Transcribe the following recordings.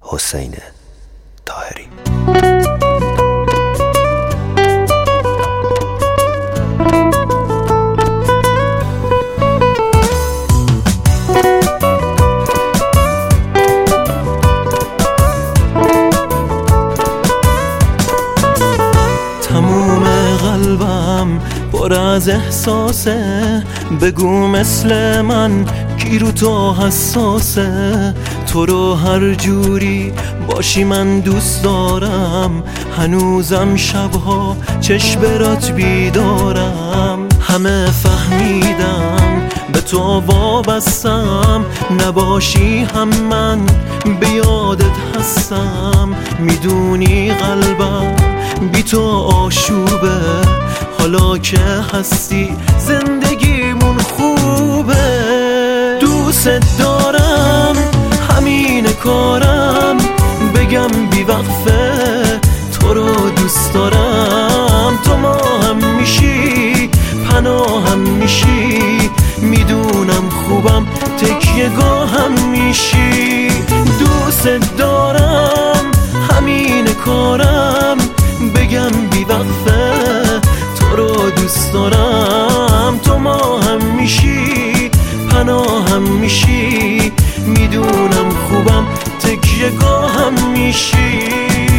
حسین طاهری. تموم قلبم پر از احساسه، بگو مثل من کی رو تو حساسه. تو رو هر جوری باشی من دوست دارم، هنوزم شبها چشم برات بیدارم. همه فهمیدم به تو وابستم، نباشی هم من به یادت هستم. میدونی قلبم بی تو آشوبه، حالا که هستی زندگیمون خوبه. دوست دارم همین کارم، بگم بی وقفه تو رو دوست دارم. تو ما هم میشی پناهم میشی، میدونم خوبم تکیه گاهم میشی. دوست دارم همین کارم، بگم بی وقفه تو رو دوست دارم. تو ما هم میشی پناهم میشی، میدونم خوبم تکیه گاهم میشی.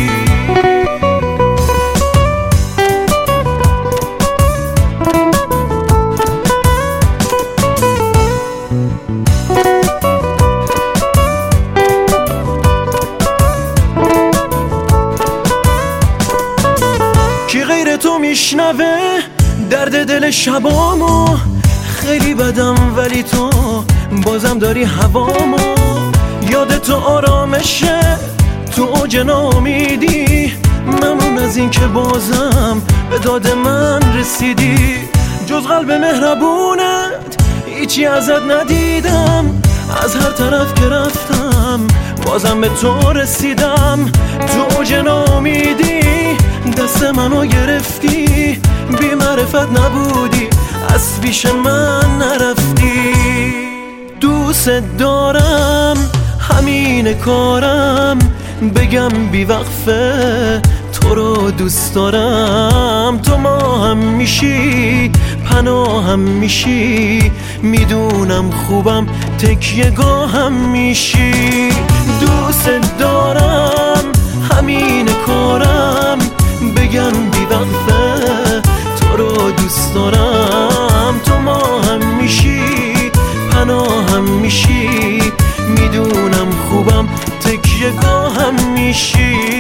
کی غیر تو میشنوه درد دل شبامو؟ خیلی بدم ولی تو بازم داری هوامو. یاد تو آرامشه تو اوج ناامیدی، ممنون از این که بازم به داد من رسیدی. جز قلب مهربونت هیچی ازت ندیدم، از هر طرف که رفتم بازم به تو رسیدم. تو اوج ناامیدی دست منو گرفتی، بی معرفت نبودی از پیش من نرفتی. دوست دارم همین کارم، بگم بی وقفه تو رو دوست دارم. تو ما هم میشی پناهم میشی، میدونم خوبم تکیه گاهم میشی. دوست دارم همین کارم، بگم بی وقفه تو رو دوست دارم. تو ما هم میشی پناهم میشی، میدونم خوبم تکیه گاهم میشی.